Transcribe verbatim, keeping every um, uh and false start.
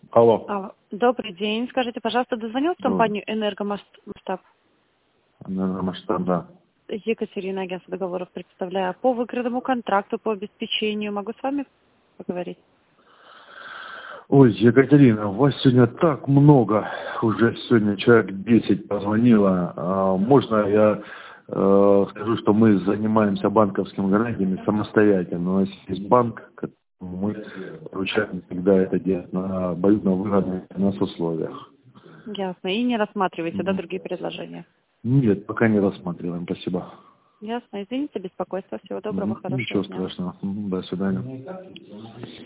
Алло. Алло. Добрый день. Скажите, пожалуйста, дозвонил в Добрый. компанию «Энергомасштаб»? Энергомасштаб, да. Екатерина, агентство договоров, представляю. По выкрытому контракту, по обеспечению. Могу с вами поговорить? Ой, Екатерина, у вас сегодня так много. Уже сегодня человек десять позвонило. А, можно я э, скажу, что мы занимаемся банковскими гарантиями самостоятельно. У нас есть банк, которому мы поручаем всегда это делать на абсолютно выгодных для нас условиях. Ясно. И не рассматриваете, да, Мгм. другие предложения? Нет, пока не рассматриваем. Спасибо. Ясно. Извините, беспокойство. Всего доброго, Мгм. хорошего Ничего дня. страшного. Мгм. До свидания.